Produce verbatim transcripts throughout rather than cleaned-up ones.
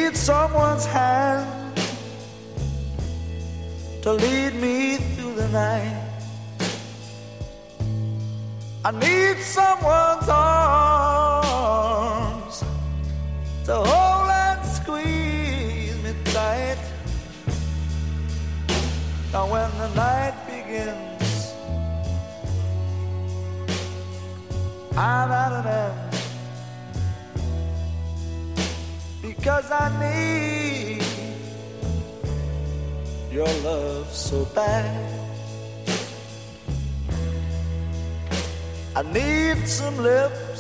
need someone's hand to lead me through the night. I need someone's arms to hold and squeeze me tight. Now when the night begins, I'm at an end, because I need your love so bad. I need some lips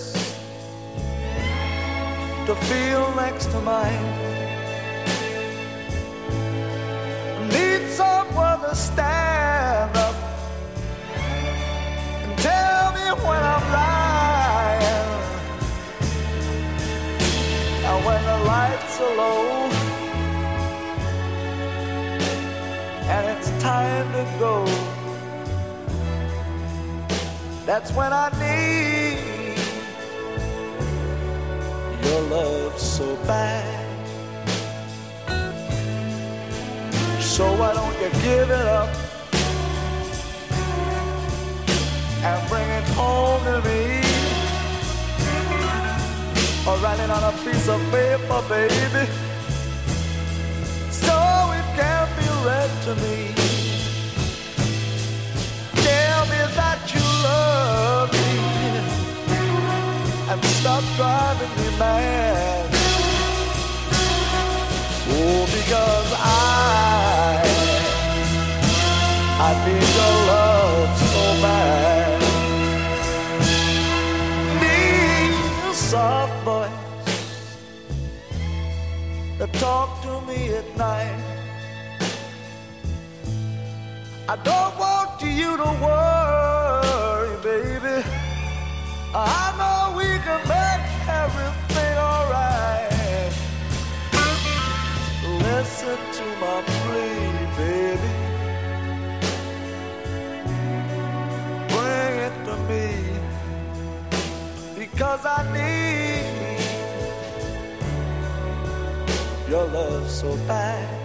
to feel next to mine. I need someone to stand up and tell me when I'm lying. Now when the lights are low and it's time to go, that's when I need your love so bad. So why don't you give it up and bring it home to me, or write it on a piece of paper, baby, so it can be read to me. Tell me that you love me and stop driving me mad. Oh, because I, I need your love so bad. Need a soft voice to talk to me at night. I don't want you to worry, baby. I know we can make everything alright. Listen to my plea, baby. Bring it to me, because I need your love so bad.